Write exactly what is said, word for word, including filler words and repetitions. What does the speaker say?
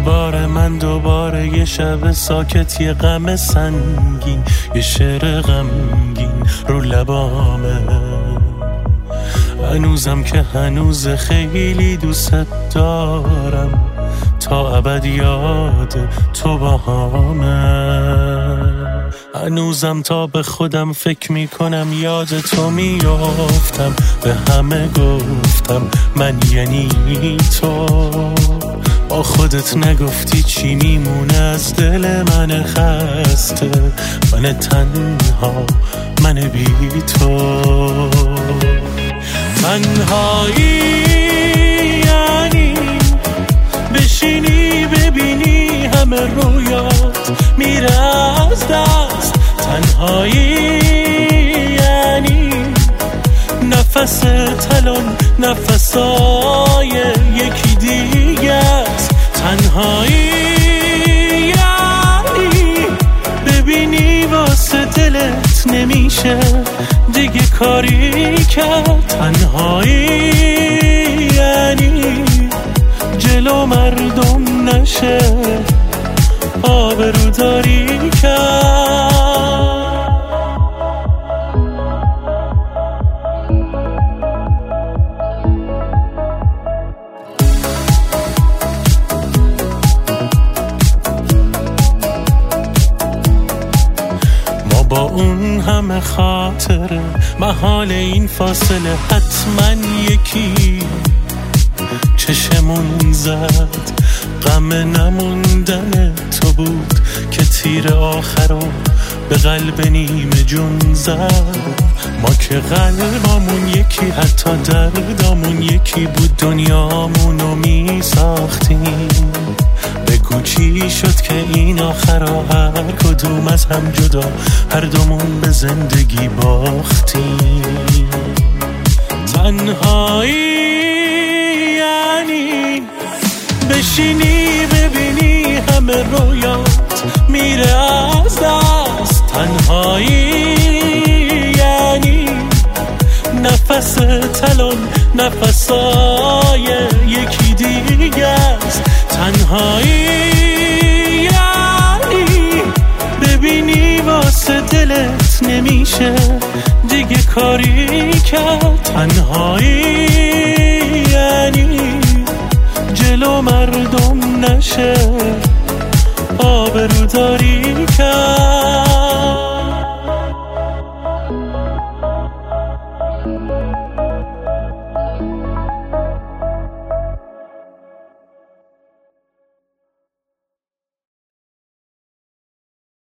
دوباره من دوباره یه شب ساکت، یه غم سنگین، یه شعر غمگین رو لبامه. هنوزم که هنوز خیلی دوست دارم، تا ابد یاد تو باهامه. هنوزم تا به خودم فکر میکنم یاد تو میافتم، به همه گفتم من یعنی تو. با خودت نگفتی چی میمونه از دل من خسته، من تنها، من بی تو. تنهایی یعنی بشینی ببینی همه رویات میره از دست. تنهایی یعنی نفس تلون نفسای یکی دیگه است. تنهایی یعنی ببینی واسه دلت نمیشه دیگه کاری کرد. تنهایی یعنی جلو مردم نشه آبروداری کرد. ما با اون همه خاطره محال این فاصله حتما یکی چشمون زد. غم نموندن تو بود که تیر آخرو به قلب نیمه جون زد. ما که قلبامون یکی، حتی دردامون یکی بود، دنیامونو می ساختیم. بگو چی شد که این آخرا هر کدوم از هم جدا، هر دومون به زندگی باختیم. تنهایی یعنی بشینی ببینی همه رویات میره از دست. تنهایی یعنی نفس تلون نفسای یکی دیگه است. تنهایی یعنی ببینی واسه دلت نمیشه دیگه کاری کرد. تنهایی یعنی جلو مردم نشه آبروداری کرد.